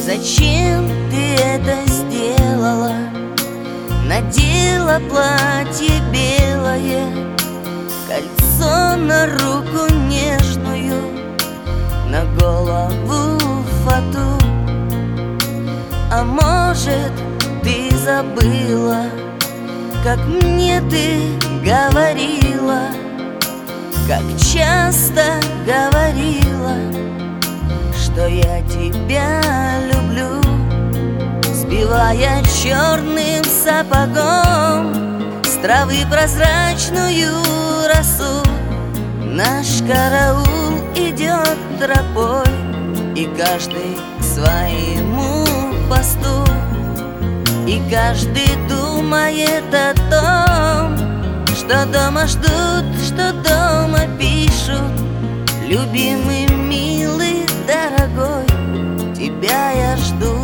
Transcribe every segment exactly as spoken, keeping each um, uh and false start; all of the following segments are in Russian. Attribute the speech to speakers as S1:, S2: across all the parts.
S1: Зачем ты это сделала? Надела платье белое, кольцо на руку нежную, на голову фату. А может, ты забыла, как мне ты говорила, как часто говорила, что я тебя люблю, сбивая черным сапогом с травы прозрачную росу. Наш караул идет тропой, и каждый к своему посту, и каждый думает о том, что дома ждут, что дома пишут. Любимый, милый, дорогой, тебя я жду,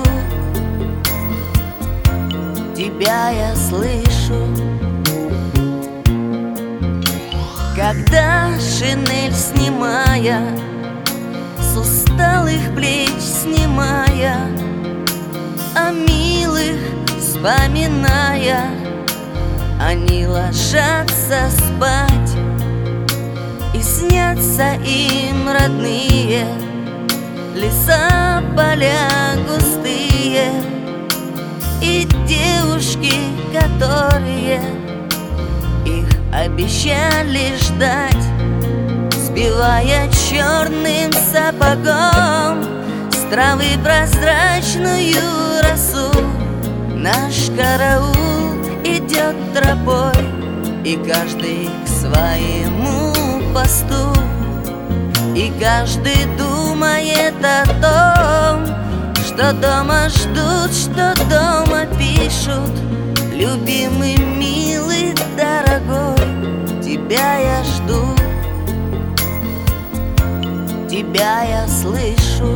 S1: тебя я слышу. Когда шинель снимая, с усталых плеч снимая, о милых вспоминая, они ложатся спать, и снятся им родные леса, поля густые, и девушки, которые их обещали ждать, сбивая черным сапогом с травы прозрачную росу. Наш караул идет тропой, и каждый к своему посту, и каждый думает о том, что дома ждут, что дома пишут. Любимый, милый, дорогой, тебя я жду, тебя я слышу.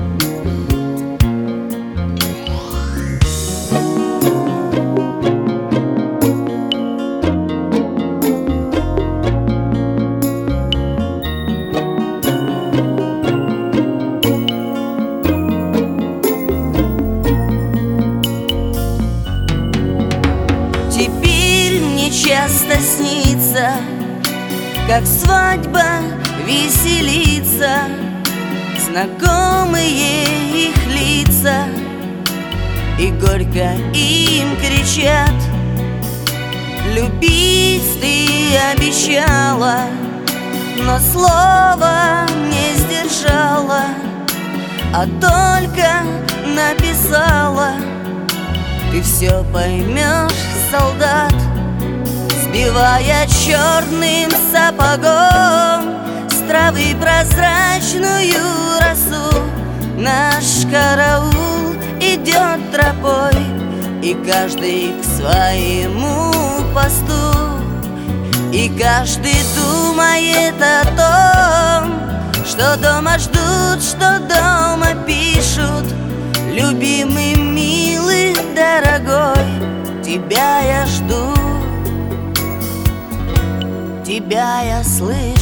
S1: Теперь мне часто снится, как свадьба веселится, знакомые их лица, и горько им кричат: любить ты обещала, но слова не сдержала, а только написала. Ты все поймешь, солдат, сбивая черным сапогом с травы прозрачную росу. Наш караул идет тропой, и каждый к своему посту, и каждый думает о том, что дома ждут, что дома пишут. Любимый, милый, дорогой, тебя я жду, тебя я слышу.